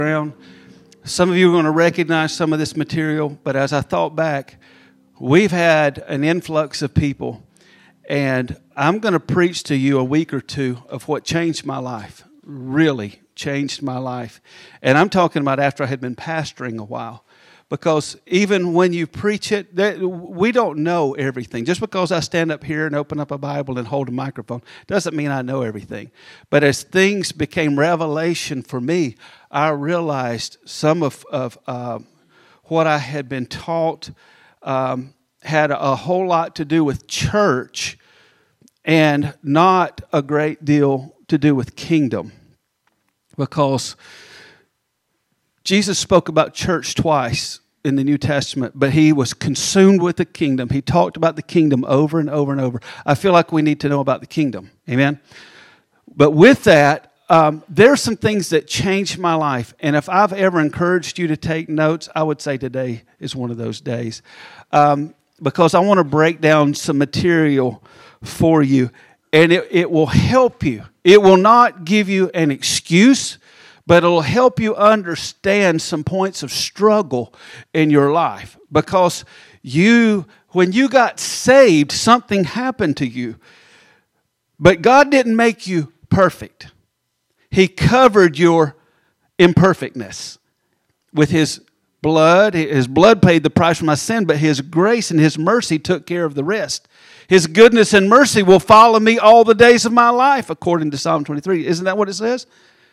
around. Some of you are going to recognize some of this material, but as I thought back, we've had an influx of people, and I'm going to preach to you a week or two of what changed my life, really changed my life. And I'm talking about after I had been pastoring a while. Because even when you preach it, we don't know everything. Just because I stand up here and open up a Bible and hold a microphone doesn't mean I know everything. But as things became revelation for me, I realized some of what I had been taught had a whole lot to do with church and not a great deal to do with kingdom. Because Jesus spoke about church twice in the New Testament, but he was consumed with the kingdom. He talked about the kingdom over and over and over. I feel like we need to know about the kingdom. Amen? But with that, there are some things that changed my life. And if I've ever encouraged you to take notes, I would say today is one of those days. Because I want to break down some material for you. And it will help you. It will not give you an excuse, but it'll help you understand some points of struggle in your life. Because when you got saved, something happened to you. But God didn't make you perfect. He covered your imperfectness with His blood. His blood paid the price for my sin, but His grace and His mercy took care of the rest. His goodness and mercy will follow me all the days of my life, according to Psalm 23. Isn't that what it says?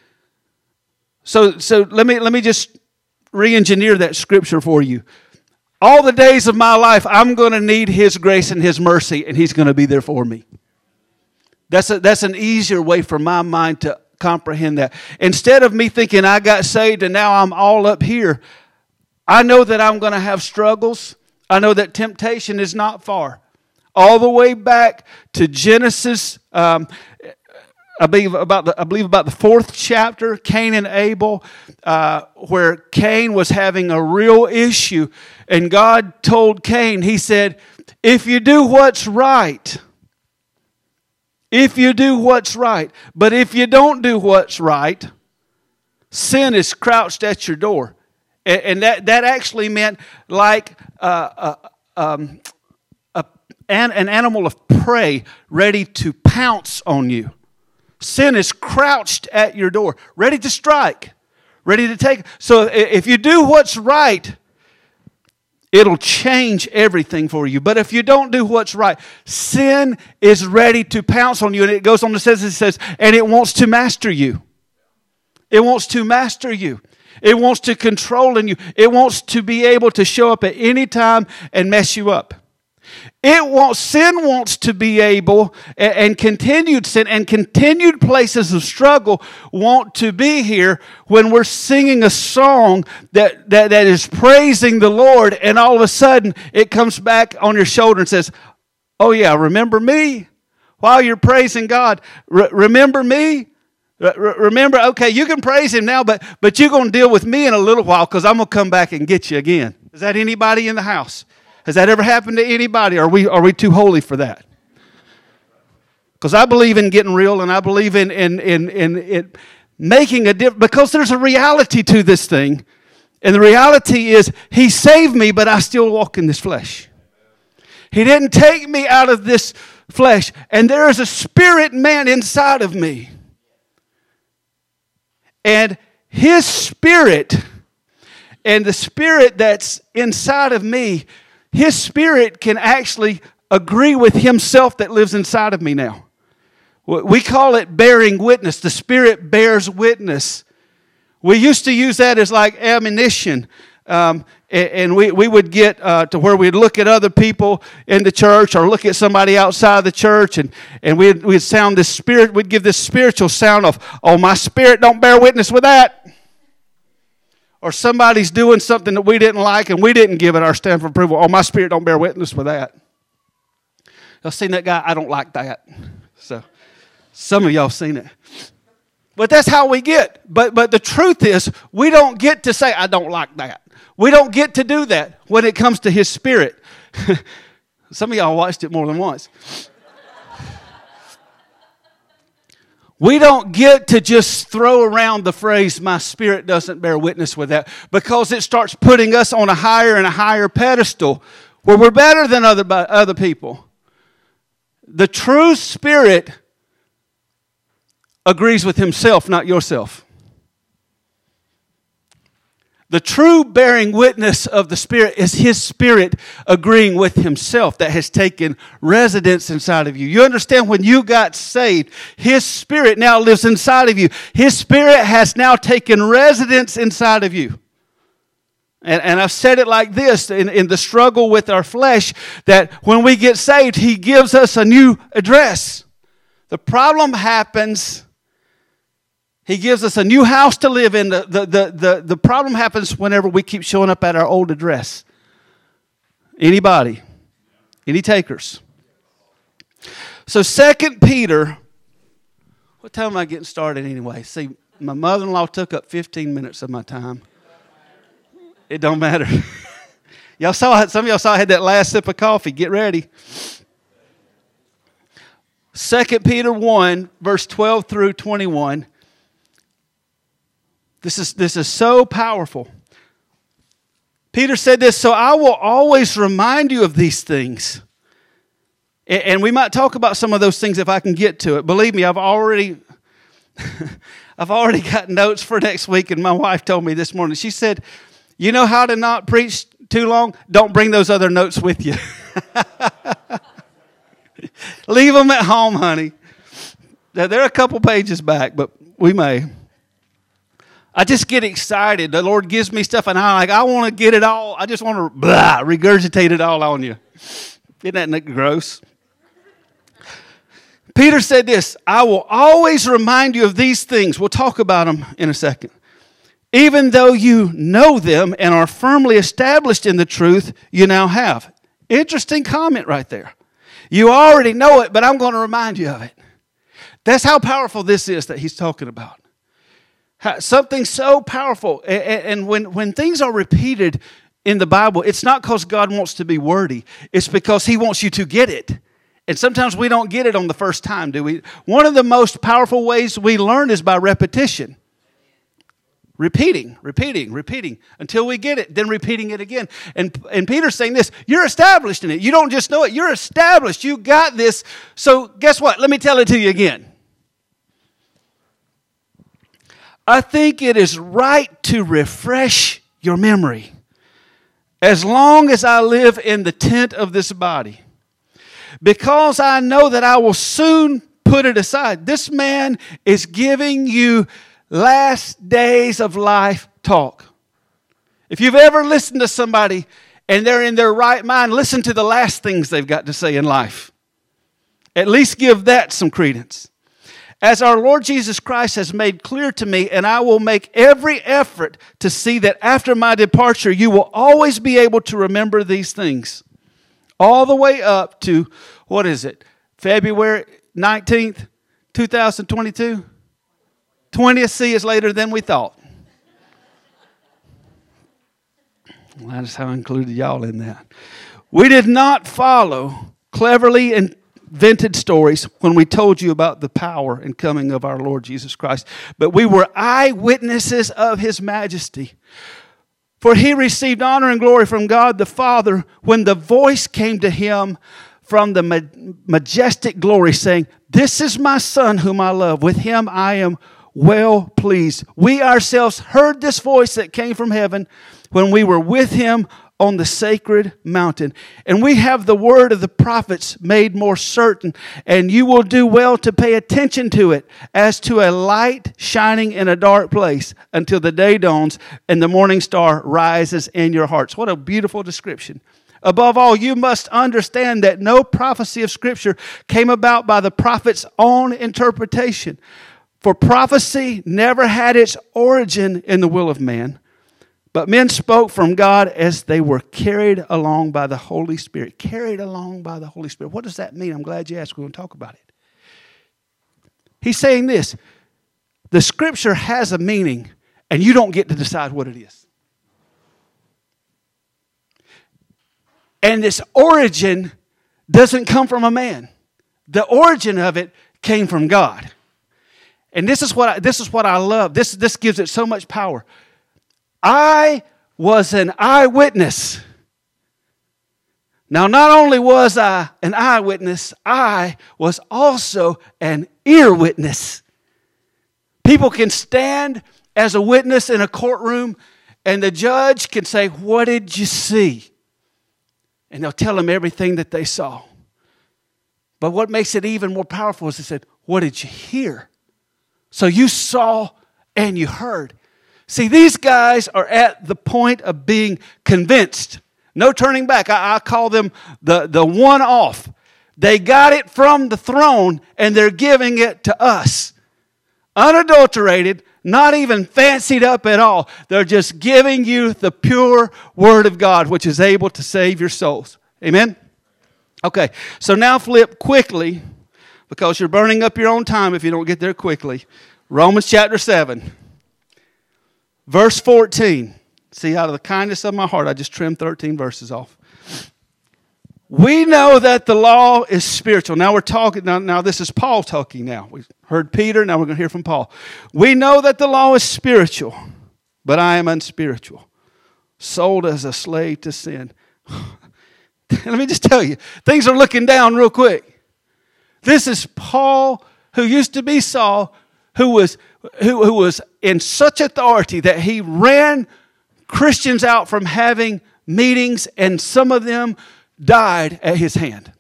So let me just re-engineer that scripture for you. All the days of my life, I'm going to need His grace and His mercy, and He's going to be there for me. That's an easier way for my mind to comprehend that. Instead of me thinking I got saved and now I'm all up here, I know that I'm going to have struggles. I know that temptation is not far. All the way back to Genesis, I believe about the fourth chapter, Cain and Abel, where Cain was having a real issue. And God told Cain, He said, if you do what's right, but if you don't do what's right, sin is crouched at your door. And that actually meant like an animal of prey ready to pounce on you. Sin is crouched at your door, ready to strike, ready to take. So if you do what's right, it'll change everything for you. But if you don't do what's right, sin is ready to pounce on you. And it goes on to say, and it wants to master you. It wants to master you. It wants to control you. It wants to be able to show up at any time and mess you up. Sin wants to be able, and continued sin and continued places of struggle want to be here when we're singing a song that is praising the Lord, and all of a sudden it comes back on your shoulder and says, oh yeah, remember me? While you're praising God, remember me? Remember, okay, you can praise Him now, but you're going to deal with me in a little while because I'm going to come back and get you again. Is that anybody in the house? Has that ever happened to anybody? Are we too holy for that? Because I believe in getting real, and I believe in it making a difference. Because there's a reality to this thing, and the reality is He saved me, but I still walk in this flesh. He didn't take me out of this flesh, and there is a spirit man inside of me, and His spirit, and the spirit that's inside of me. His spirit can actually agree with Himself that lives inside of me now. We call it bearing witness. The Spirit bears witness. We used to use that as like ammunition. And we would get to where we'd look at other people in the church or look at somebody outside the church, and we'd sound this spirit. We'd give this spiritual sound of, oh, my spirit don't bear witness with that. Or somebody's doing something that we didn't like and we didn't give it our stamp of approval. Oh, my spirit don't bear witness with that. Y'all seen that guy? I don't like that. So some of y'all seen it. But that's how we get. But the truth is, we don't get to say, I don't like that. We don't get to do that when it comes to His Spirit. Some of y'all watched it more than once. We don't get to just throw around the phrase, my spirit doesn't bear witness with that, because it starts putting us on a higher and a higher pedestal where we're better than other people. The true spirit agrees with himself, not yourself. The true bearing witness of the Spirit is His Spirit agreeing with Himself that has taken residence inside of you. You understand, when you got saved, His Spirit now lives inside of you. His Spirit has now taken residence inside of you. And I've said it like this in the struggle with our flesh, that when we get saved, He gives us a new address. The problem happens, He gives us a new house to live in. The problem happens whenever we keep showing up at our old address. Anybody? Any takers? So 2 Peter, what time am I getting started anyway? See, my mother-in-law took up 15 minutes of my time. It don't matter. Y'all saw it. Some of y'all saw I had that last sip of coffee. Get ready. 2 Peter 1, verse 12 through 21. This is so powerful. Peter said this, so I will always remind you of these things. And we might talk about some of those things if I can get to it. Believe me, I've already got notes for next week, and my wife told me this morning. She said, you know how to not preach too long? Don't bring those other notes with you. Leave them at home, honey. They're a couple pages back, but we may. I just get excited. The Lord gives me stuff, and I want to get it all. I just want to regurgitate it all on you. Isn't that gross? Peter said this, I will always remind you of these things. We'll talk about them in a second. Even though you know them and are firmly established in the truth you now have. Interesting comment right there. You already know it, but I'm going to remind you of it. That's how powerful this is that he's talking about. Something so powerful. And when things are repeated in the Bible, it's not because God wants to be wordy. It's because He wants you to get it. And sometimes we don't get it on the first time, do we? One of the most powerful ways we learn is by repetition. Repeating until we get it, then repeating it again. And Peter's saying this, you're established in it. You don't just know it, you're established. You got this. So guess what? Let me tell it to you again. I think it is right to refresh your memory. As long as I live in the tent of this body. Because I know that I will soon put it aside. This man is giving you last days of life talk. If you've ever listened to somebody and they're in their right mind, listen to the last things they've got to say in life. At least give that some credence. As our Lord Jesus Christ has made clear to me, and I will make every effort to see that after my departure, you will always be able to remember these things. All the way up to, what is it, February 19th, 2022? 20th, see, is later than we thought. Well, that's how I included y'all in that. We did not follow cleverly invented stories when we told you about the power and coming of our Lord Jesus Christ, but we were eyewitnesses of His majesty. For He received honor and glory from God the Father when the voice came to Him from the majestic glory saying, this is my Son whom I love. With Him I am well pleased. We ourselves heard this voice that came from heaven when we were with Him on the sacred mountain. And we have the word of the prophets made more certain, and you will do well to pay attention to it as to a light shining in a dark place until the day dawns and the morning star rises in your hearts. What a beautiful description. Above all, you must understand that no prophecy of Scripture came about by the prophet's own interpretation. For prophecy never had its origin in the will of man, but men spoke from God as they were carried along by the Holy Spirit. Carried along by the Holy Spirit. What does that mean? I'm glad you asked. We're going to talk about it. He's saying this. The Scripture has a meaning, and you don't get to decide what it is. And its origin doesn't come from a man. The origin of it came from God. And this is what I love. This gives it so much power. I was an eyewitness. Now, not only was I an eyewitness, I was also an ear witness. People can stand as a witness in a courtroom, and the judge can say, "What did you see?" And they'll tell them everything that they saw. But what makes it even more powerful is they said, "What did you hear?" So you saw and you heard. See, these guys are at the point of being convinced. No turning back. I call them the one-off. They got it from the throne, and they're giving it to us. Unadulterated, not even fancied up at all. They're just giving you the pure Word of God, which is able to save your souls. Amen? Okay, so now flip quickly, because you're burning up your own time if you don't get there quickly. Romans chapter 7, verse 14. See, out of the kindness of my heart, I just trimmed 13 verses off. We know that the law is spiritual. Now we're talking, now this is Paul talking now. We heard Peter, now we're going to hear from Paul. We know that the law is spiritual, but I am unspiritual, sold as a slave to sin. Let me just tell you, things are looking down real quick. This is Paul, who used to be Saul, who was in such authority that he ran Christians out from having meetings, and some of them died at his hand.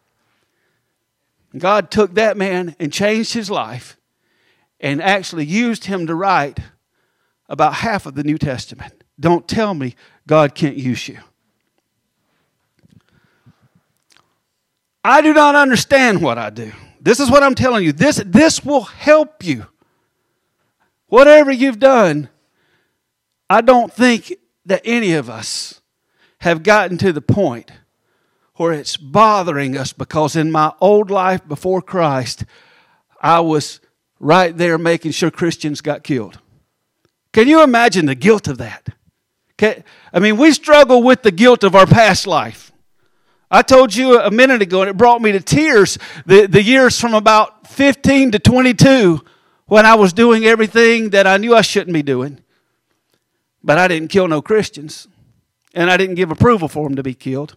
God took that man and changed his life and actually used him to write about half of the New Testament. Don't tell me God can't use you. I do not understand what I do. This is what I'm telling you. This will help you. Whatever you've done, I don't think that any of us have gotten to the point where it's bothering us, because in my old life before Christ, I was right there making sure Christians got killed. Can you imagine the guilt of that? We struggle with the guilt of our past life. I told you a minute ago, and it brought me to tears, the years from about 15 to 22 when I was doing everything that I knew I shouldn't be doing. But I didn't kill no Christians, and I didn't give approval for them to be killed.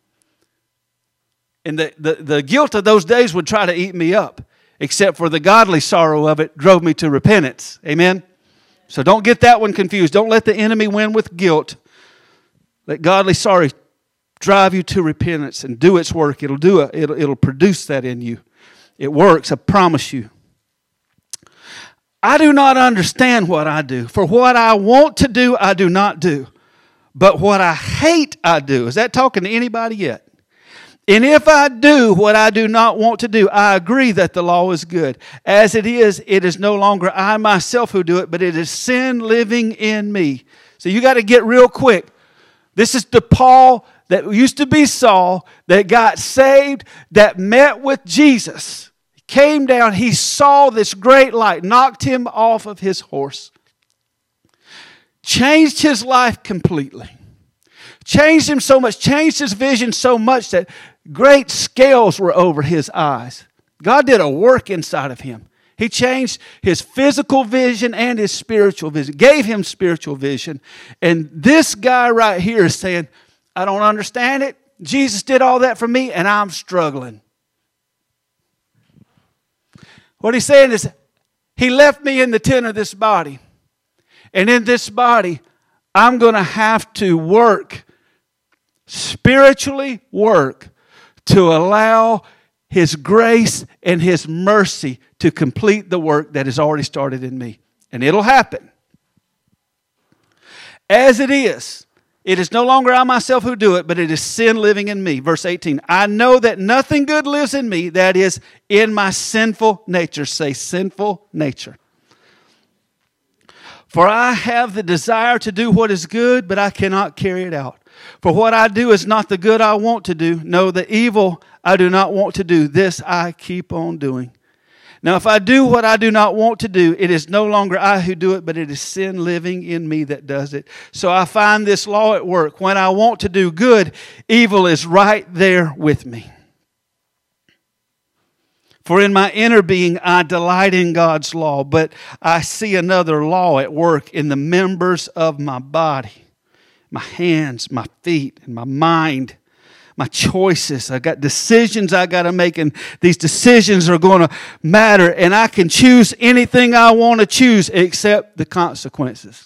And the guilt of those days would try to eat me up, except for the godly sorrow of it drove me to repentance. Amen? So don't get that one confused. Don't let the enemy win with guilt. Let godly sorrow drive you to repentance and do its work. It'll produce that in you. It works, I promise you. I do not understand what I do. For what I want to do, I do not do. But what I hate, I do. Is that talking to anybody yet? And if I do what I do not want to do, I agree that the law is good. As it is no longer I myself who do it, but it is sin living in me. So you got to get real quick. This is the Paul that used to be Saul, that got saved, that met with Jesus. He came down, he saw this great light, knocked him off of his horse. Changed his life completely. Changed him so much, changed his vision so much that great scales were over his eyes. God did a work inside of him. He changed his physical vision and his spiritual vision, gave him spiritual vision. And this guy right here is saying, I don't understand it. Jesus did all that for me, and I'm struggling. What he's saying is, he left me in the tent of this body. And in this body, I'm going to have to work, spiritually work, to allow His grace and His mercy to complete the work that has already started in me. And it'll happen. As it is no longer I myself who do it, but it is sin living in me. Verse 18, I know that nothing good lives in me, that is, in my sinful nature. Say, sinful nature. For I have the desire to do what is good, but I cannot carry it out. For what I do is not the good I want to do. No, the evil I do not want to do. This I keep on doing. Now, if I do what I do not want to do, it is no longer I who do it, but it is sin living in me that does it. So I find this law at work. When I want to do good, evil is right there with me. For in my inner being I delight in God's law, but I see another law at work in the members of my body, my hands, my feet, and my mind, my choices. I got decisions I got to make, and these decisions are going to matter, and I can choose anything I want to choose except the consequences.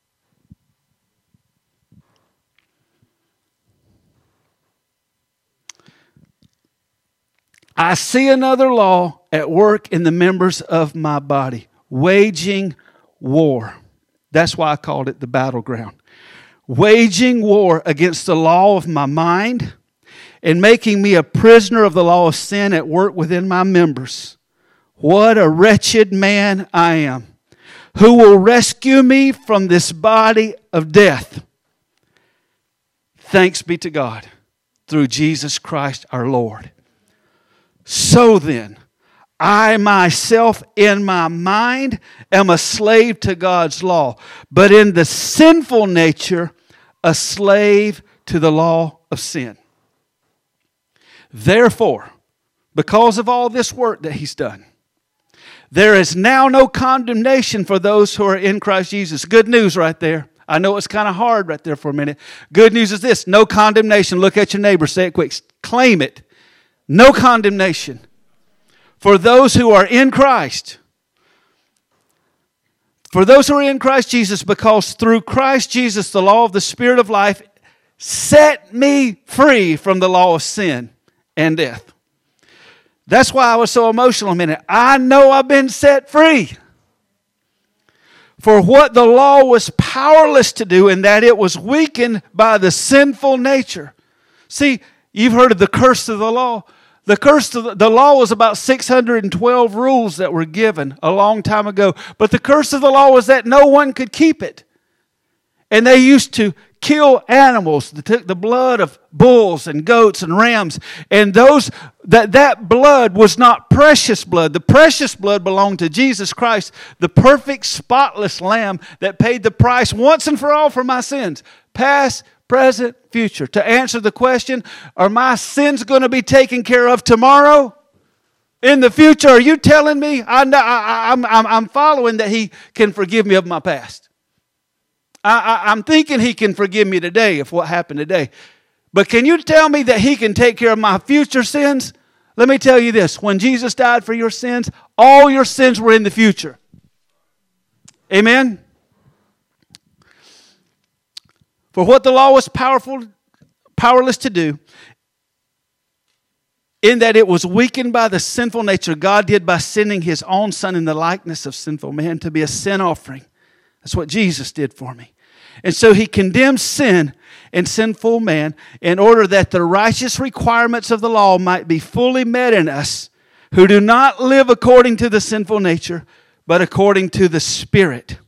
I see another law at work in the members of my body, waging war. That's why I called it the battleground. Waging war against the law of my mind and making me a prisoner of the law of sin at work within my members. What a wretched man I am. Who will rescue me from this body of death? Thanks be to God through Jesus Christ our Lord. So then, I myself in my mind am a slave to God's law, but in the sinful nature, a slave to the law of sin. Therefore, because of all this work that He's done, there is now no condemnation for those who are in Christ Jesus. Good news right there. I know it's kind of hard right there for a minute. Good news is this: no condemnation. Look at your neighbor. Say it quick. Claim it. No condemnation for those who are in Christ. For those who are in Christ Jesus, because through Christ Jesus, the law of the Spirit of life set me free from the law of sin and death. That's why I was so emotional a minute. I know I've been set free. For what the law was powerless to do, in that it was weakened by the sinful nature. See, you've heard of the curse of the law. The law was about 612 rules that were given a long time ago. But the curse of the law was that no one could keep it. And they used to kill animals. They took the blood of bulls and goats and rams. And that blood was not precious blood. The precious blood belonged to Jesus Christ, the perfect, spotless Lamb that paid the price once and for all for my sins. Past, present, future. To answer the question, are my sins going to be taken care of tomorrow? In the future, are you telling me? I'm following that He can forgive me of my past. I'm thinking He can forgive me today of what happened today. But can you tell me that He can take care of my future sins? Let me tell you this. When Jesus died for your sins, all your sins were in the future. Amen? For what the law was powerless to do, in that it was weakened by the sinful nature, God did by sending His own Son in the likeness of sinful man to be a sin offering. That's what Jesus did for me. And so He condemned sin and sinful man in order that the righteous requirements of the law might be fully met in us who do not live according to the sinful nature, but according to the Spirit.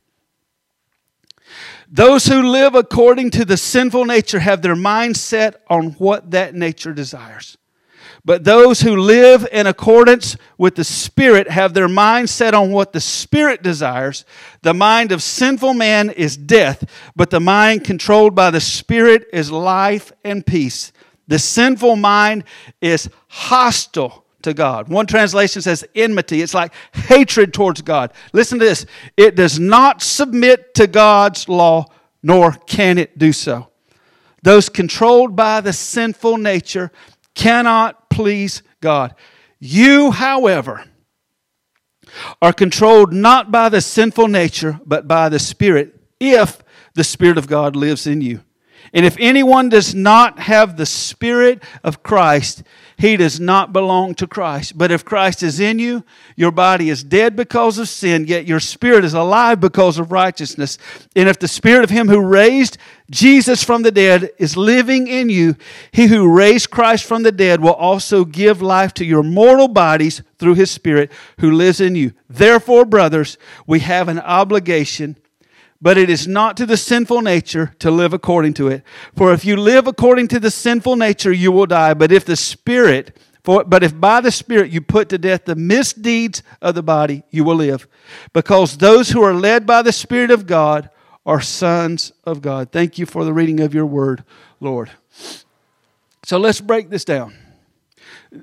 Those who live according to the sinful nature have their mind set on what that nature desires. But those who live in accordance with the Spirit have their mind set on what the Spirit desires. The mind of sinful man is death, but the mind controlled by the Spirit is life and peace. The sinful mind is hostile to God. One translation says enmity. It's like hatred towards God. Listen to this. It does not submit to God's law, nor can it do so. Those controlled by the sinful nature cannot please God. You, however, are controlled not by the sinful nature, but by the Spirit, if the Spirit of God lives in you. And if anyone does not have the Spirit of Christ, he does not belong to Christ. But if Christ is in you, your body is dead because of sin, yet your spirit is alive because of righteousness. And if the Spirit of Him who raised Jesus from the dead is living in you, He who raised Christ from the dead will also give life to your mortal bodies through His Spirit who lives in you. Therefore, brothers, we have an obligation, but it is not to the sinful nature to live according to it. For if you live according to the sinful nature, you will die. But if by the Spirit you put to death the misdeeds of the body, you will live. Because those who are led by the Spirit of God are sons of God. Thank you for the reading of your word, Lord. So let's break this down.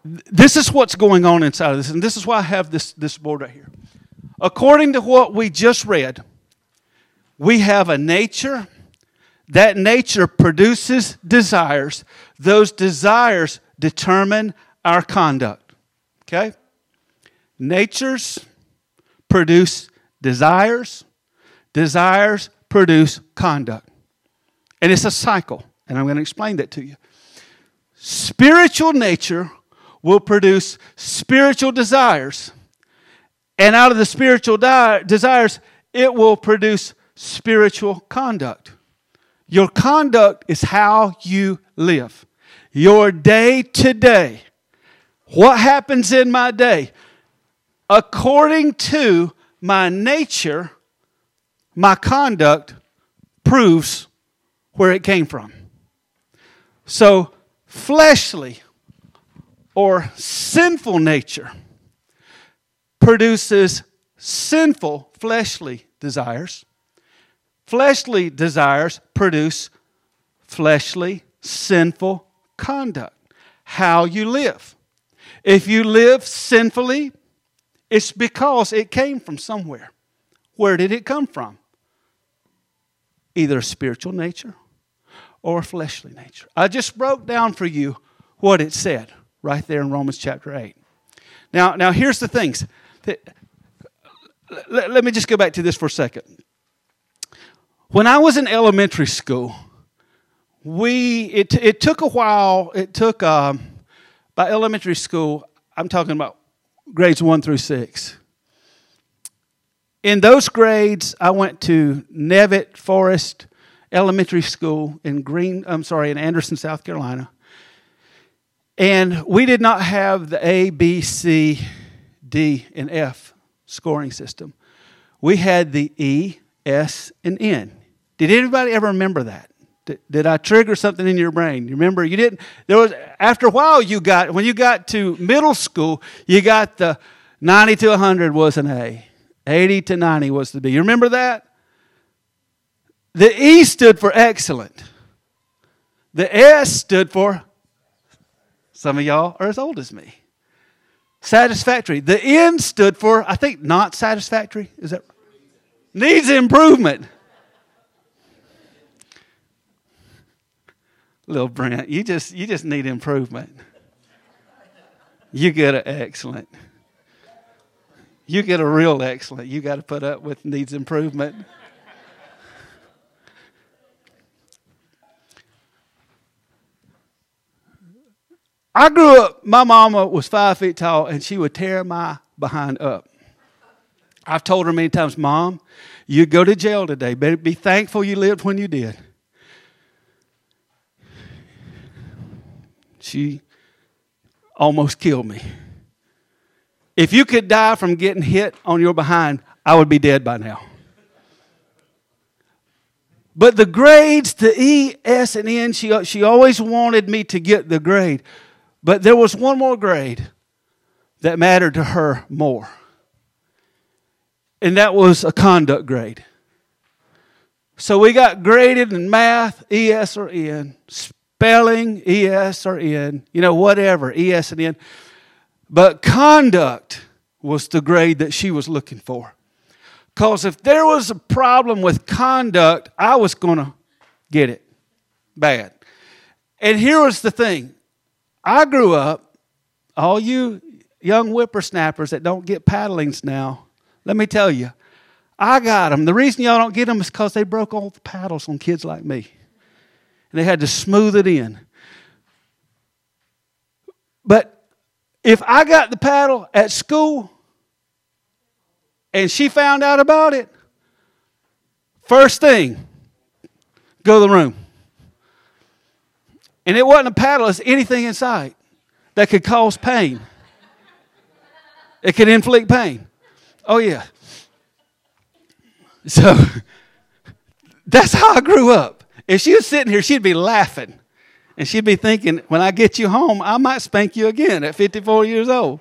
This is what's going on inside of this, and this is why I have this board right here. According to what we just read, we have a nature. That nature produces desires. Those desires determine our conduct. Okay? Natures produce desires. Desires produce conduct. And it's a cycle. And I'm going to explain that to you. Spiritual nature will produce spiritual desires. And out of the spiritual desires, it will produce spiritual conduct. Your conduct is how you live. Your day to day. What happens in my day? According to my nature, my conduct proves where it came from. So, fleshly or sinful nature produces sinful fleshly desires. Fleshly desires produce fleshly, sinful conduct. How you live. If you live sinfully, it's because it came from somewhere. Where did it come from? Either a spiritual nature or a fleshly nature. I just broke down for you what it said right there in Romans chapter 8. Now here's the things. Let me just go back to this for a second. When I was in elementary school, it took a while. It took, by elementary school, I'm talking about grades 1 through 6. In those grades, I went to Nevitt Forest Elementary School in Anderson, South Carolina. And we did not have the A, B, C, D, and F scoring system. We had the E, S, and N. Did anybody ever remember that? Did I trigger something in your brain? You remember you didn't? After a while when you got to middle school, you got the 90 to 100 was an A. 80 to 90 was the B. You remember that? The E stood for excellent. The S stood for, some of y'all are as old as me, satisfactory. The N stood for, I think, not satisfactory. Is that needs improvement? Little Brent, you just need improvement. You get an excellent. You get a real excellent. You got to put up with needs improvement. I grew up, my mama was 5 feet tall, and she would tear my behind up. I've told her many times, Mom, you go to jail today. Better be thankful you lived when you did. She almost killed me. If you could die from getting hit on your behind, I would be dead by now. But the grades, the E, S, and N, she always wanted me to get the grade. But there was one more grade that mattered to her more. And that was a conduct grade. So we got graded in math, E, S, or N. Spelling, E, S, or N. Whatever, E, S, and N. But conduct was the grade that she was looking for. Because if there was a problem with conduct, I was going to get it bad. And here was the thing. I grew up, all you young whippersnappers that don't get paddlings now, let me tell you, I got them. The reason y'all don't get them is because they broke all the paddles on kids like me. And they had to smooth it in. But if I got the paddle at school and she found out about it, first thing, go to the room. And it wasn't a paddle, it's anything inside that could cause pain. It could inflict pain. Oh, yeah. So, that's how I grew up. If she was sitting here, she'd be laughing. And she'd be thinking, when I get you home, I might spank you again at 54 years old.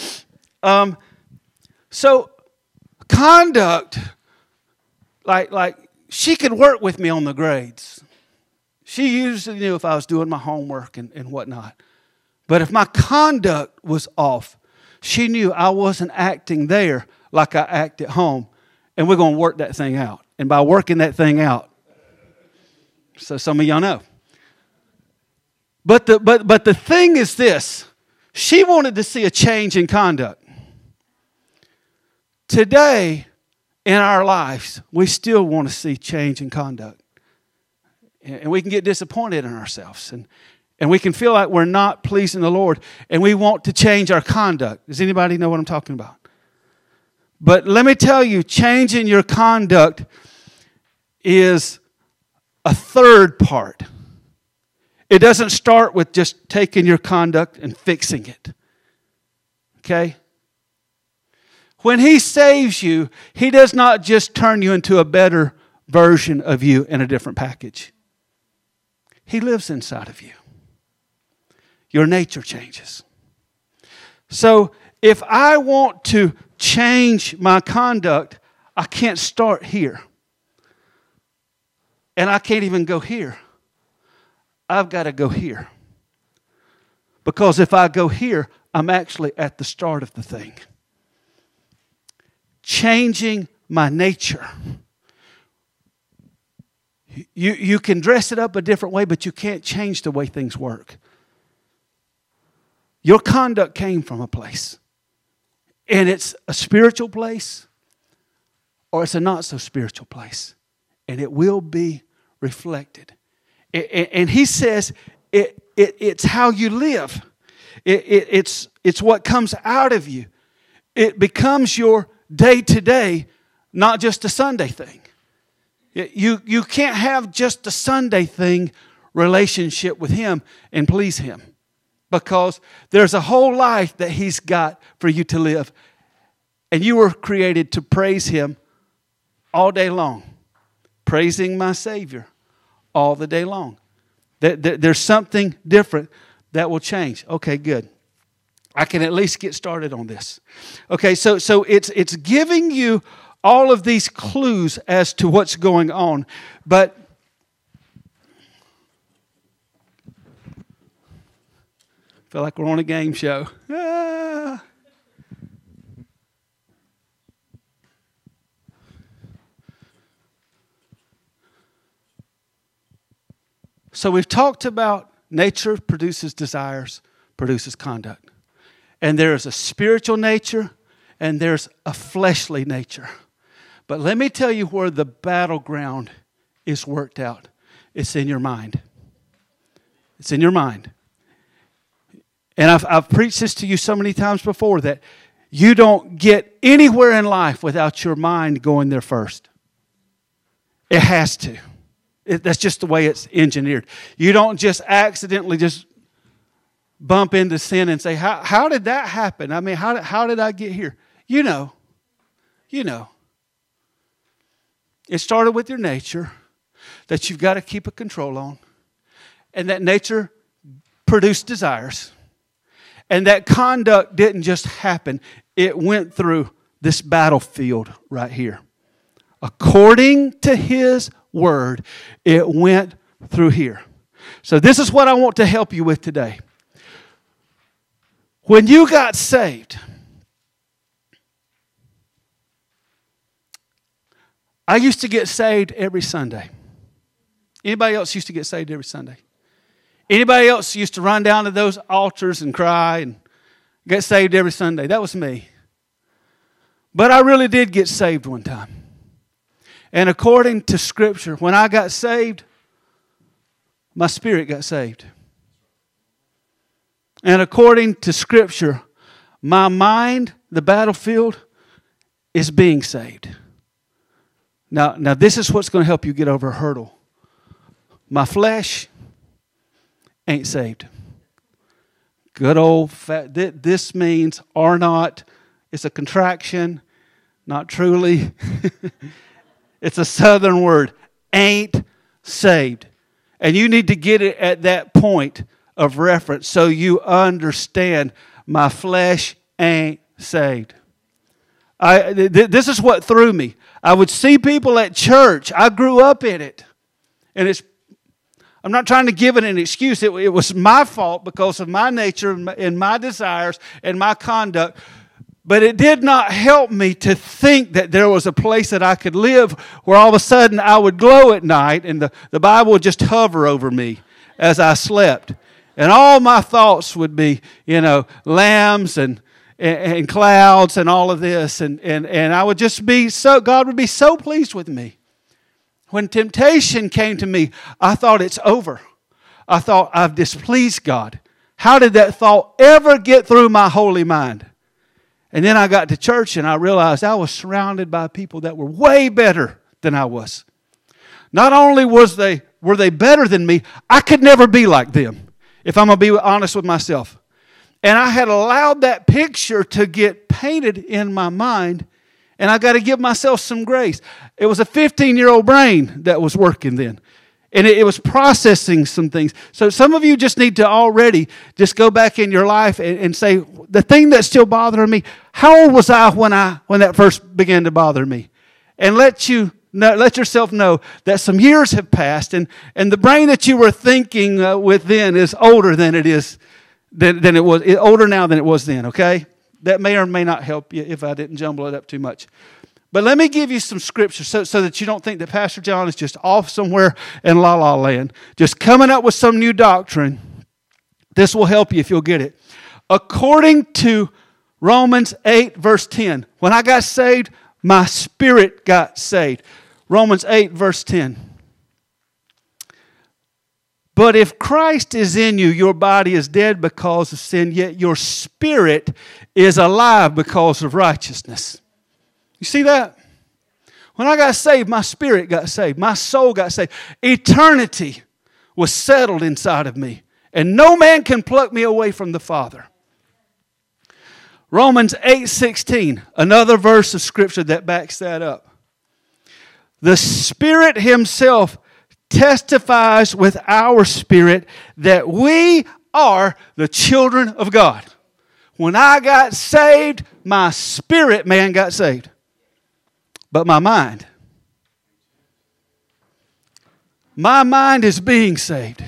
So, conduct, like she could work with me on the grades. She usually knew if I was doing my homework and whatnot. But if my conduct was off, she knew I wasn't acting there like I act at home. And we're going to work that thing out. And by working that thing out, so some of y'all know. But the thing is this. She wanted to see a change in conduct. Today, in our lives, we still want to see change in conduct. And we can get disappointed in ourselves. And we can feel like we're not pleasing the Lord. And we want to change our conduct. Does anybody know what I'm talking about? But let me tell you, changing your conduct is a third part. It doesn't start with just taking your conduct and fixing it. Okay? When He saves you, He does not just turn you into a better version of you in a different package. He lives inside of you. Your nature changes. So if I want to change my conduct, I can't start here. And I can't even go here. I've got to go here. Because if I go here, I'm actually at the start of the thing. Changing my nature. You can dress it up a different way, but you can't change the way things work. Your conduct came from a place. And it's a spiritual place or it's a not so spiritual place. And it will be reflected. And He says it's how you live. It's what comes out of you. It becomes your day-to-day, not just a Sunday thing. You can't have just a Sunday thing relationship with Him and please Him. Because there's a whole life that He's got for you to live. And you were created to praise Him all day long. Praising my Savior all the day long. There's something different that will change. Okay, good. I can at least get started on this. Okay, so it's giving you all of these clues as to what's going on. But I feel like we're on a game show. So we've talked about nature produces desires, produces conduct. And there is a spiritual nature and there's a fleshly nature. But let me tell you where the battleground is worked out. It's in your mind. It's in your mind. And I've preached this to you so many times before that you don't get anywhere in life without your mind going there first. It has to. That's just the way it's engineered. You don't just accidentally just bump into sin and say, how did that happen? I mean, how did I get here? You know. It started with your nature that you've got to keep a control on. And that nature produced desires. And that conduct didn't just happen. It went through this battlefield right here. According to His Word, it went through here. So this is what I want to help you with today. When you got saved, I used to get saved every Sunday. Anybody else used to get saved every Sunday? Anybody else used to run down to those altars and cry and get saved every Sunday? That was me. But I really did get saved one time. And according to Scripture, when I got saved, my spirit got saved. And according to Scripture, my mind, the battlefield, is being saved. Now this is what's going to help you get over a hurdle. My flesh ain't saved. Good old fat. This means are not. It's a contraction, not truly. It's a southern word. Ain't saved. And you need to get it at that point of reference so you understand my flesh ain't saved. This is what threw me. I would see people at church. I grew up in it. And I'm not trying to give it an excuse. It was my fault because of my nature and my desires and my conduct. But it did not help me to think that there was a place that I could live where all of a sudden I would glow at night and the Bible would just hover over me as I slept. And all my thoughts would be, lambs and clouds and all of this. And I would just be God would be so pleased with me. When temptation came to me, I thought it's over. I thought I've displeased God. How did that thought ever get through my holy mind? And then I got to church and I realized I was surrounded by people that were way better than I was. Not only were they better than me, I could never be like them, if I'm going to be honest with myself. And I had allowed that picture to get painted in my mind, and I got to give myself some grace. It was a 15-year-old brain that was working then. And it was processing some things. So some of you just need to already just go back in your life and say, the thing that's still bothering me, how old was I when that first began to bother me? And let yourself know that some years have passed, and the brain that you were thinking with then is older than it is than it was, older now than it was then, okay? That may or may not help you if I didn't jumble it up too much. But let me give you some scripture so that you don't think that Pastor John is just off somewhere in la-la land, just coming up with some new doctrine. This will help you if you'll get it. According to Romans 8, verse 10, when I got saved, my spirit got saved. Romans 8, verse 10. But if Christ is in you, your body is dead because of sin, yet your spirit is alive because of righteousness. You see that? When I got saved, my spirit got saved. My soul got saved. Eternity was settled inside of me. And no man can pluck me away from the Father. Romans 8:16, another verse of Scripture that backs that up. The Spirit Himself testifies with our spirit that we are the children of God. When I got saved, my spirit man got saved. But my mind is being saved.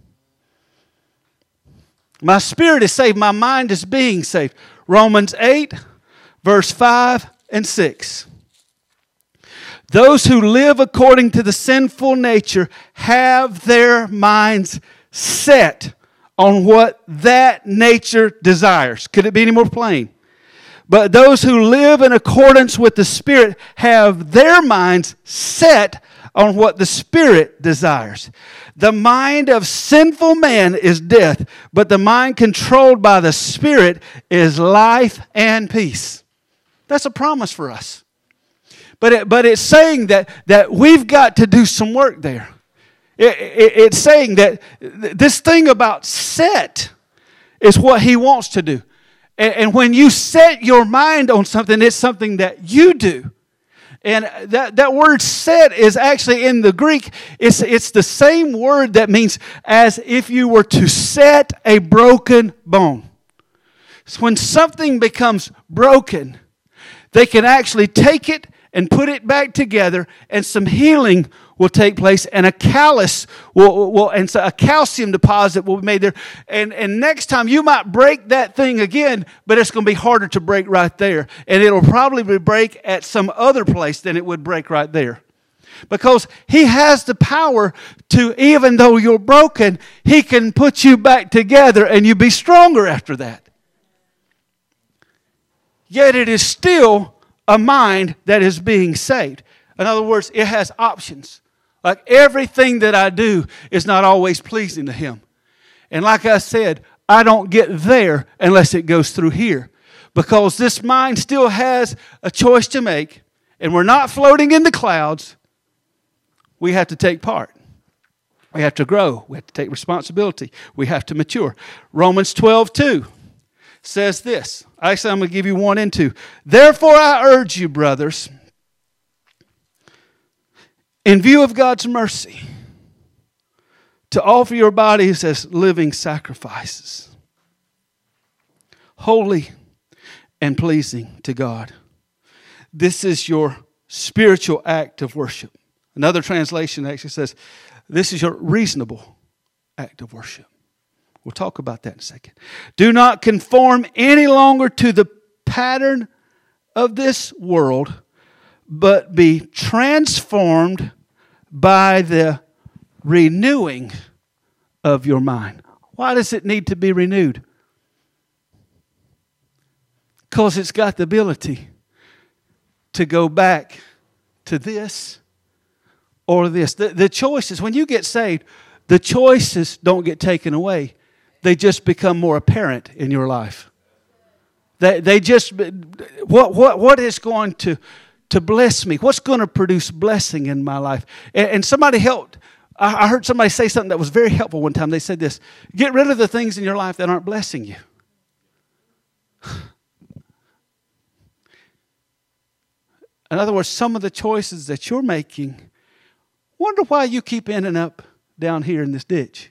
My spirit is saved. My mind is being saved. Romans 8, verse 5 and 6. Those who live according to the sinful nature have their minds set on what that nature desires. Could it be any more plain? But those who live in accordance with the Spirit have their minds set on what the Spirit desires. The mind of sinful man is death, but the mind controlled by the Spirit is life and peace. That's a promise for us. But it's saying that we've got to do some work there. It's saying that this thing about set is what He wants to do. And when you set your mind on something, it's something that you do. And that word set is actually in the Greek, it's the same word that means as if you were to set a broken bone. So when something becomes broken, they can actually take it and put it back together, and some healing will take place, and a callus and so a calcium deposit will be made there. And next time you might break that thing again, but it's going to be harder to break right there. And it'll probably break at some other place than it would break right there. Because He has the power to, even though you're broken, He can put you back together and you be stronger after that. Yet it is still a mind that is being saved. In other words, it has options. Like everything that I do is not always pleasing to Him. And like I said, I don't get there unless it goes through here. Because this mind still has a choice to make. And we're not floating in the clouds. We have to take part. We have to grow. We have to take responsibility. We have to mature. Romans 12:2 says this. Actually, I'm going to give you 1 and 2. Therefore, I urge you, brothers, in view of God's mercy, to offer your bodies as living sacrifices, holy and pleasing to God. This is your spiritual act of worship. Another translation actually says, this is your reasonable act of worship. We'll talk about that in a second. Do not conform any longer to the pattern of this world, but be transformed by the renewing of your mind. Why does it need to be renewed? Because it's got the ability to go back to this or this. The choices, when you get saved, the choices don't get taken away. They just become more apparent in your life. They just, what is going to bless me? What's going to produce blessing in my life? And somebody helped. I heard somebody say something that was very helpful one time. They said this: get rid of the things in your life that aren't blessing you. In other words, some of the choices that you're making, wonder why you keep ending up down here in this ditch.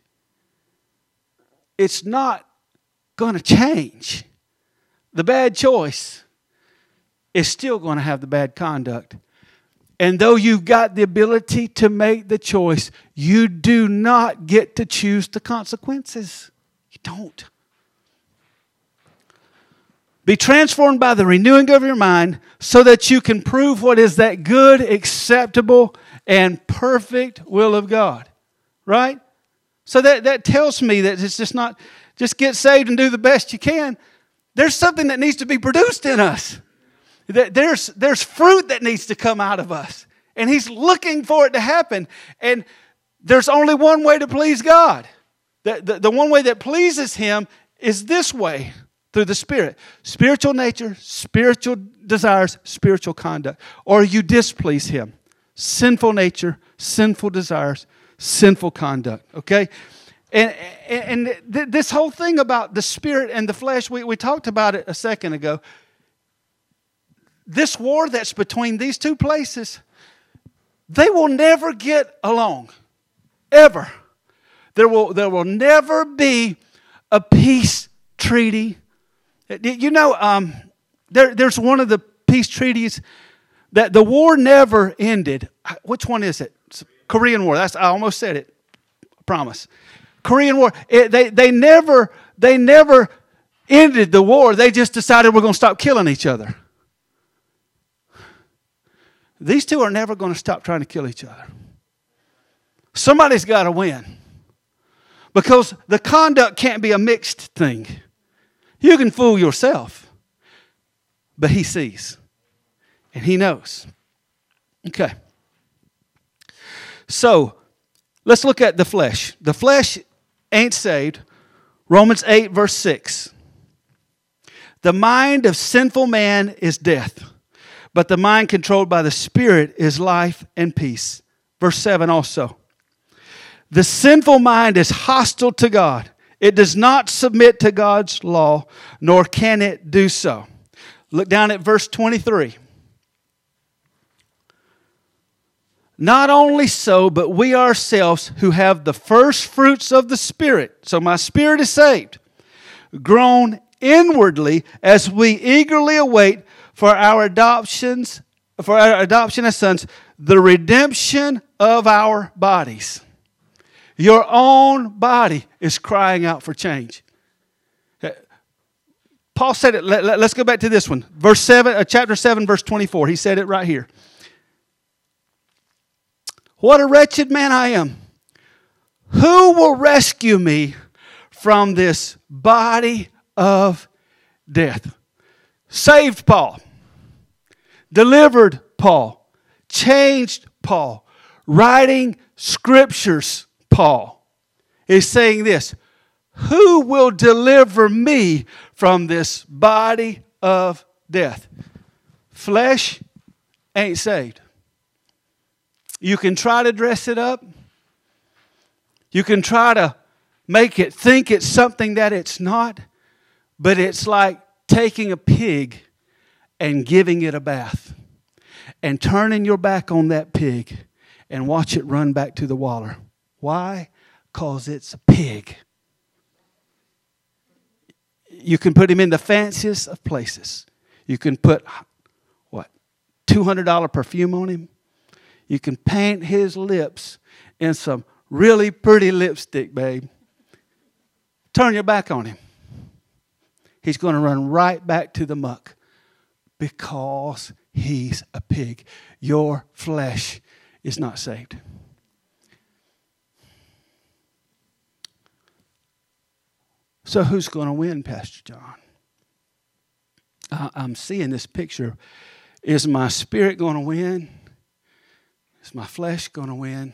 It's not going to change. The bad choice is still going to have the bad conduct. And though you've got the ability to make the choice, you do not get to choose the consequences. You don't. Be transformed by the renewing of your mind so that you can prove what is that good, acceptable, and perfect will of God. Right? So that tells me that it's just not, just get saved and do the best you can. There's something that needs to be produced in us. There's fruit that needs to come out of us. And He's looking for it to happen. And there's only one way to please God. The one way that pleases Him is this way, through the Spirit. Spiritual nature, spiritual desires, spiritual conduct. Or you displease Him. Sinful nature, sinful desires, sinful conduct. Okay? And this whole thing about the spirit and the flesh, we talked about it a second ago. This war that's between these two places, they will never get along. Ever. There will never be a peace treaty. You know, there's one of the peace treaties that the war never ended. Which one is it? It's Korean War. I almost said it. I promise. Korean War. They never ended the war. They just decided we're going to stop killing each other. These two are never going to stop trying to kill each other. Somebody's got to win. Because the conduct can't be a mixed thing. You can fool yourself. But He sees. And He knows. Okay. So, let's look at the flesh. The flesh ain't saved. Romans 8, verse 6. The mind of sinful man is death, but the mind controlled by the Spirit is life and peace. Verse 7 also. The sinful mind is hostile to God. It does not submit to God's law, nor can it do so. Look down at verse 23. Not only so, but we ourselves who have the first fruits of the Spirit, so my spirit is saved, groan inwardly as we eagerly await for our adoption as sons, the redemption of our bodies. Your own body is crying out for change. Paul said it. Let's go back to this one. Chapter 7, verse 24. He said it right here. What a wretched man I am. Who will rescue me from this body of death? Saved Paul. Delivered Paul. Changed Paul. Writing scriptures Paul is saying this: who will deliver me from this body of death? Flesh ain't saved. You can try to dress it up. You can try to make it think it's something that it's not. But it's like taking a pig and giving it a bath. And turning your back on that pig and watch it run back to the water. Why? Because it's a pig. You can put him in the fanciest of places. You can put, $200 perfume on him. You can paint his lips in some really pretty lipstick, babe. turn your back on him. He's going to run right back to the muck because he's a pig. Your flesh is not saved. So who's going to win, Pastor John? I'm seeing this picture. Is my spirit going to win? Is my flesh going to win?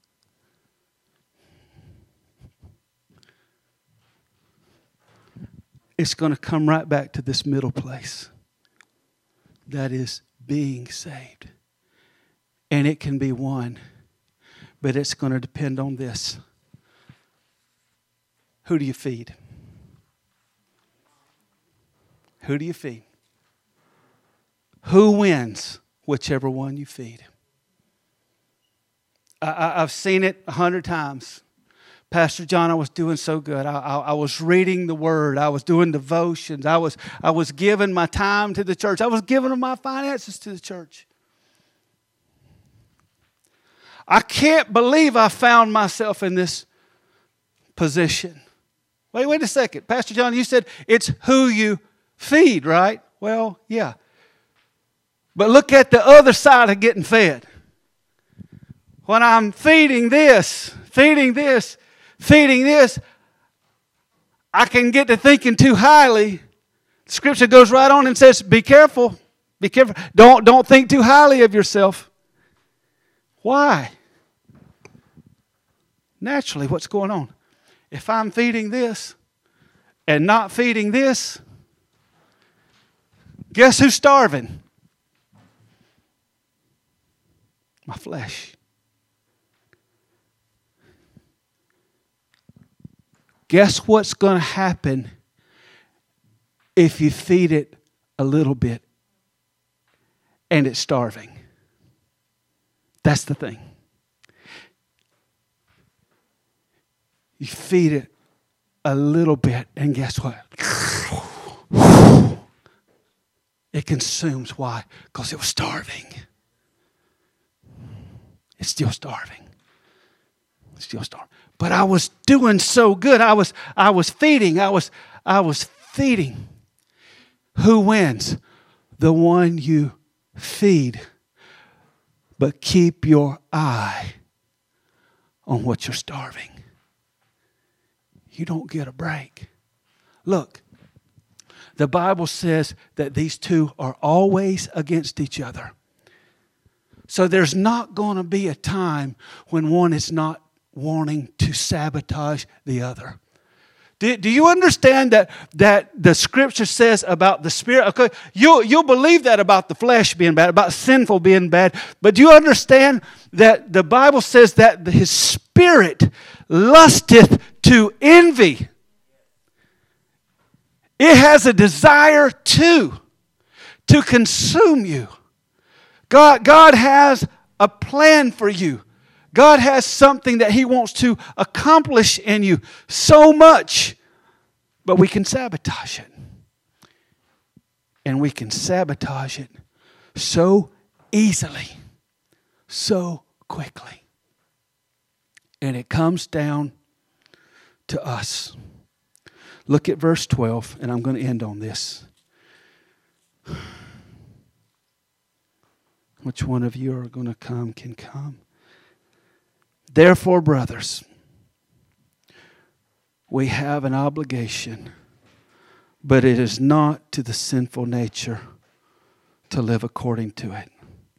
It's going to come right back to this middle place. That is being saved. And it can be won. But it's going to depend on this. Who do you feed? Who do you feed? Who wins? Whichever one you feed. I've seen it 100 times. Pastor John, I was doing so good. I was reading the Word. I was doing devotions. I was giving my time to the church. I was giving my finances to the church. I can't believe I found myself in this position. Wait a second. Pastor John, you said it's who you feed, right? Well, yeah. But look at the other side of getting fed. When I'm feeding this, I can get to thinking too highly. Scripture goes right on and says, be careful. Be careful. Don't think too highly of yourself. Why? Naturally, what's going on? If I'm feeding this and not feeding this, guess who's starving? My flesh. Guess what's going to happen if you feed it a little bit and it's starving? That's the thing. You feed it a little bit and guess what? It consumes. Why? Because it was starving. It's still starving. It's still starving. But I was doing so good. I was feeding. I was feeding. Who wins? The one you feed. But keep your eye on what you're starving. You don't get a break. Look, the Bible says that these two are always against each other. So there's not going to be a time when one is not wanting to sabotage the other. Do you understand that the Scripture says about the Spirit? Okay, you'll believe that about the flesh being bad, about sinful being bad. But do you understand that the Bible says that His Spirit lusteth to envy? It has a desire to consume you. God has a plan for you. God has something that He wants to accomplish in you so much, but we can sabotage it. And we can sabotage it so easily, so quickly. And it comes down to us. Look at verse 12, and I'm going to end on this. Which one of you are going to come can come. Therefore, brothers, we have an obligation, but it is not to the sinful nature to live according to it.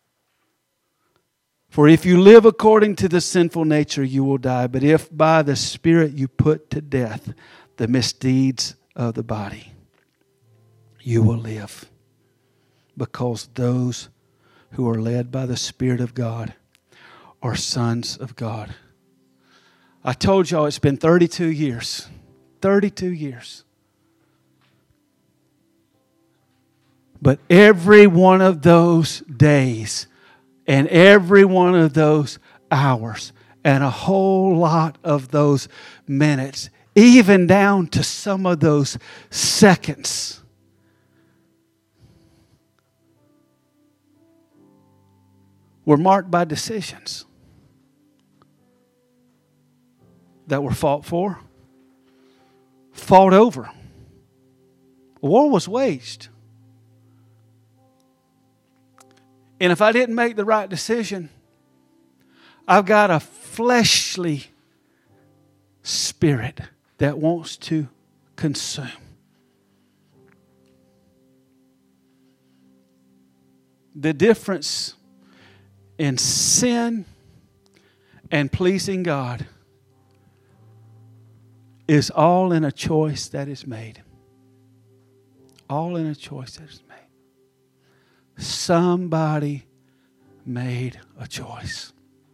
For if you live according to the sinful nature, you will die. But if by the Spirit you put to death the misdeeds of the body, you will live. Because those who are led by the Spirit of God are sons of God. I told y'all it's been 32 years. 32 years. But every one of those days and every one of those hours and a whole lot of those minutes, even down to some of those seconds, were marked by decisions that were fought for, fought over. A war was waged. And if I didn't make the right decision, I've got a fleshly spirit that wants to consume. The difference in sin and pleasing God is all in a choice that is made. All in a choice that is made. Somebody made a choice.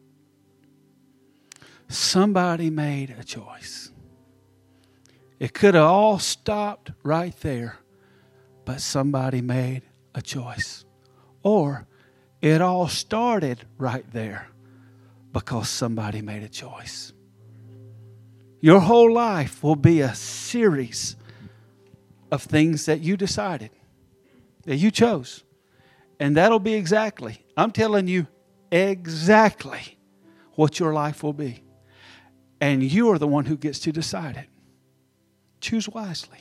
Somebody made a choice. It could have all stopped right there, but somebody made a choice. Or it all started right there because somebody made a choice. Your whole life will be a series of things that you decided, that you chose. And that'll be exactly, I'm telling you, exactly what your life will be. And you are the one who gets to decide it. Choose wisely.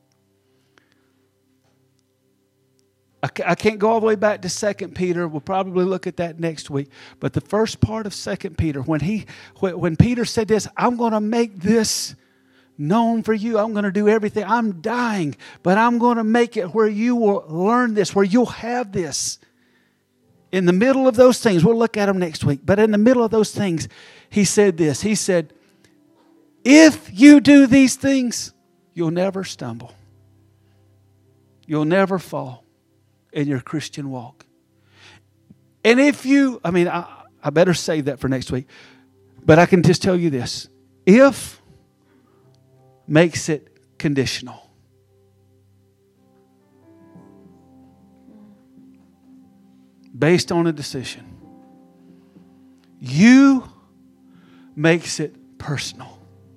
I can't go all the way back to 2 Peter. We'll probably look at that next week. But the first part of 2 Peter, when Peter said this, I'm going to make this known for you. I'm going to do everything. I'm dying, but I'm going to make it where you will learn this, where you'll have this. In the middle of those things, we'll look at them next week, but in the middle of those things, he said this. He said, if you do these things, you'll never stumble. You'll never fall in your Christian walk. And if you, I better save that for next week, but I can just tell you this. If makes it conditional. Based on a decision. You makes it personal.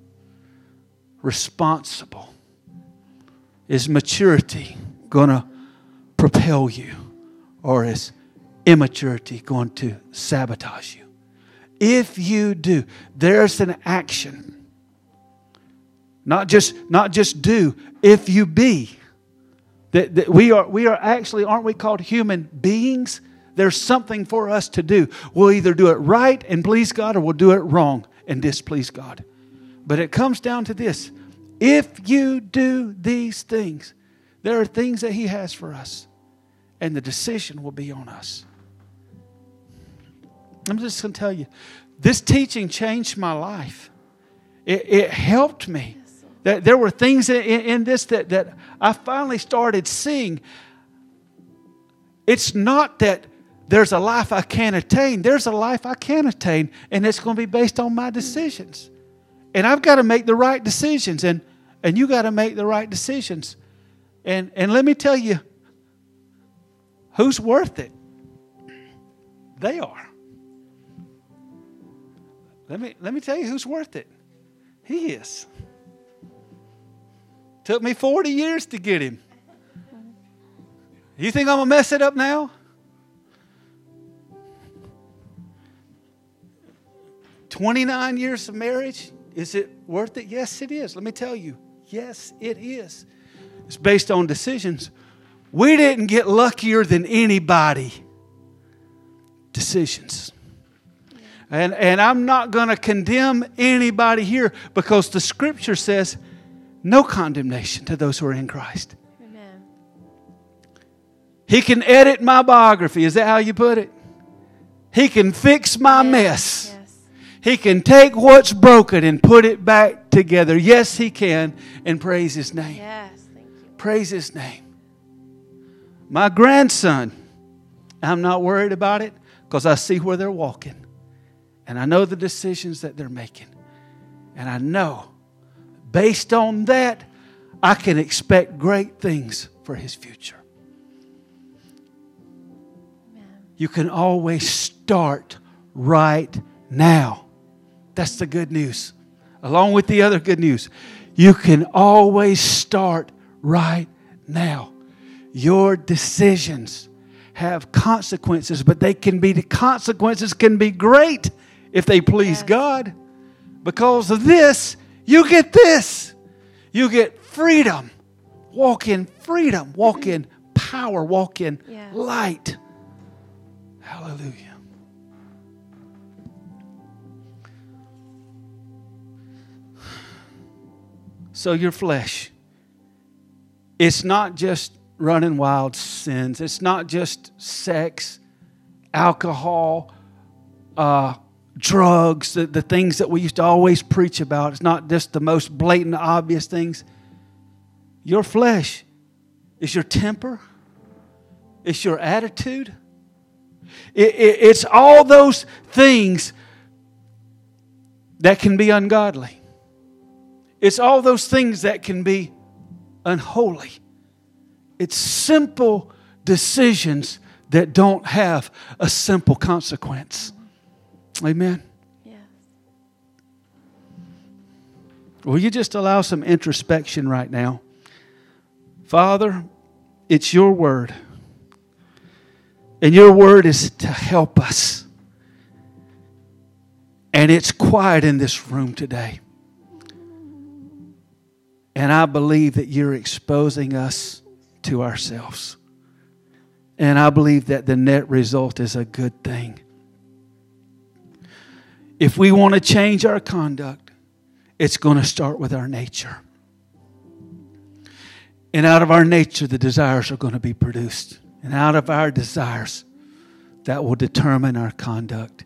Responsible. Is maturity going to propel you, or is immaturity going to sabotage you? If you do, there's an action. Not just do. If you be, that we are actually, aren't we called human beings? There's something for us to do. We'll either do it right and please God, or we'll do it wrong and displease God. But it comes down to this: if you do these things, there are things that He has for us, and the decision will be on us. I'm just going to tell you, this teaching changed my life. It helped me. That there were things in this that I finally started seeing. It's not that there's a life I can't attain. There's a life I can attain, and it's going to be based on my decisions. And I've got to make the right decisions, and you got to make the right decisions. And let me tell you, who's worth it? They are. Let me tell you who's worth it. He is. Took me 40 years to get him. You think I'm going to mess it up now? "29 years of marriage, is it worth it?" Yes, it is. Let me tell you. Yes, it is. It's based on decisions. We didn't get luckier than anybody. Decisions. And I'm not going to condemn anybody here, because the Scripture says no condemnation to those who are in Christ. Amen. He can edit my biography. Is that how you put it? He can fix my mess. Yes. He can take what's broken and put it back together. Yes, He can. And praise His name. Yes, thank you. Praise His name. My grandson, I'm not worried about it, because I see where they're walking. And I know the decisions that they're making. And I know, based on that, I can expect great things for his future. Amen. You can always start right now. That's the good news. Along with the other good news, you can always start right now. Your decisions have consequences, but the consequences can be great if they please God. Because of this, you get this. You get freedom. Walk in freedom. Walk in power. Walk in light. Hallelujah. So your flesh, it's not just running wild sins. It's not just sex, alcohol, drugs, the things that we used to always preach about. It's not just the most blatant, obvious things. Your flesh is your temper. It's your attitude. It's all those things that can be ungodly. It's all those things that can be unholy. It's simple decisions that don't have a simple consequence. Amen? Yes. Will you just allow some introspection right now? Father, it's your word. And your word is to help us. And it's quiet in this room today. And I believe that you're exposing us to ourselves. And I believe that the net result is a good thing. If we want to change our conduct, it's going to start with our nature. And out of our nature, the desires are going to be produced. And out of our desires, that will determine our conduct.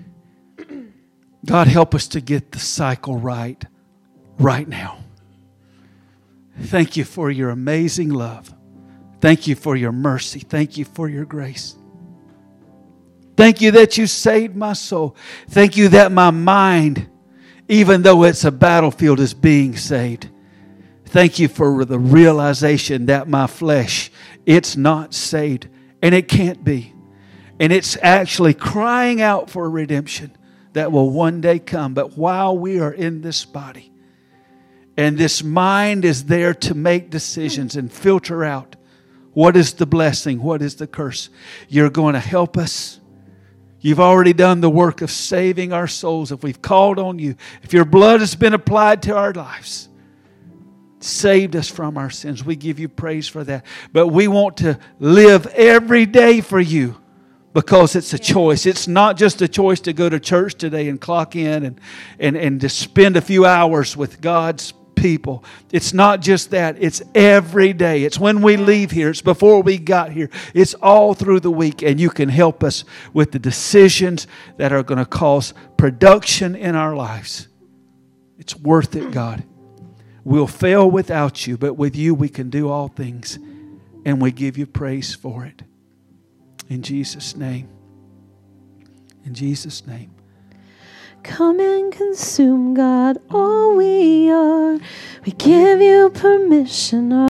God, help us to get the cycle right now. Thank you for your amazing love. Thank you for your mercy. Thank you for your grace. Thank you that you saved my soul. Thank you that my mind, even though it's a battlefield, is being saved. Thank you for the realization that my flesh, it's not saved. And it can't be. And it's actually crying out for redemption that will one day come. But while we are in this body, and this mind is there to make decisions and filter out what is the blessing, what is the curse, you're going to help us. You've already done the work of saving our souls. If we've called on you, if your blood has been applied to our lives, saved us from our sins, we give you praise for that. But we want to live every day for you because it's a choice. It's not just a choice to go to church today and clock in and to spend a few hours with God's people. It's not just that. It's every day. It's when we leave here. It's before we got here. It's all through the week. And you can help us with the decisions that are going to cause production in our lives. It's worth it, God. We'll fail without you, but with you we can do all things. And we give you praise for it. In Jesus' name. In Jesus' name. Come and consume, God, all we are. We give you permission.